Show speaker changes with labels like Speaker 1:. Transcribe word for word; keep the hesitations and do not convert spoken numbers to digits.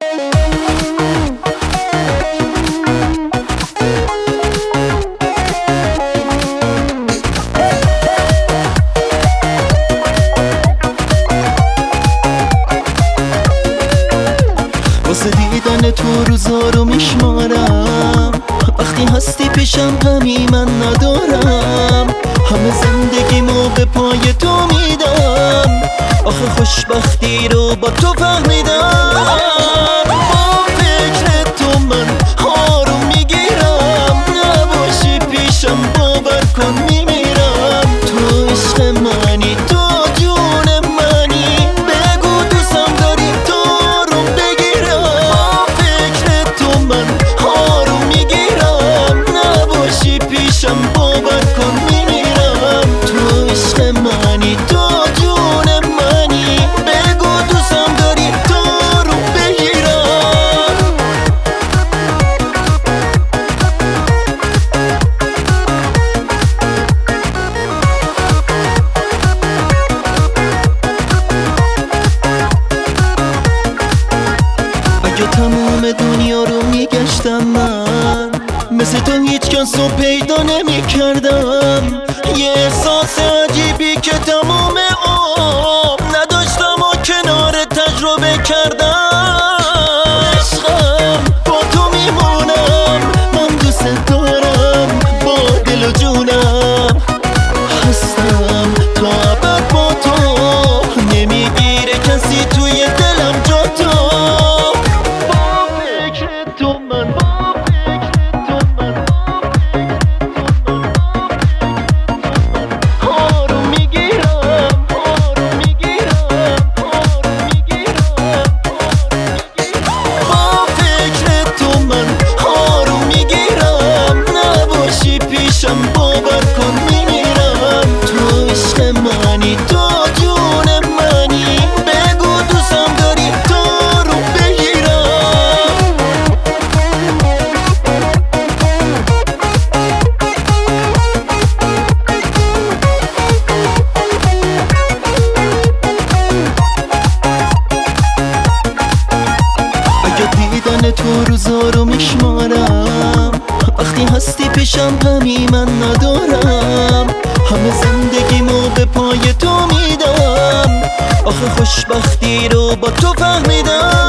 Speaker 1: واسه دیدن تو روزا رو میشمارم، وقتی هستی پیشم غمی من ندارم. همه زندگیمو به پای تو میدم، آخه خوشبختی رو با تو فهمیدم. با فکر تو من آروم میگیرم، نباشی پیشم باور کن میمیرم. تو عشق منی، تو جون منی، بگو دوستم داری تو رو بگیرم. با فکر تو من آروم میگیرم، نباشی پیشم باور کن میمیرم. تو عشق منی، تو جون منی، بگو دوستم داری تو رو بگیرم. اگه تموم دنیا رو میگشتم من، مثل تو هیچ کس رو پیدا نمی کردم. یه احساس عجیبی که تموم عمر نداشتم و کنار تجربه کردم. عشقم با تو میمونم، من دوست دارم با دل و جونم. هستم تا ابد با تو، نمیگیره کسی توی دلم جا تو. با فکر تو من، با فکر تو من، آروم میگیرم، آروم میگیرم، آروم میگیرم. با فکر تو من آروم میگیرم، نباشی پیشم باور کن میمیرم. تو عشق منی، تو جون منی، بگو دوستم داری تو رو بگیرم. اگه دیدن تو روزا رو میشمارم، وقتی هستی پیشم غمی من ندارم. همه زندگیمو به پای تو میدم، آخه خوشبختی رو با تو فهمیدم.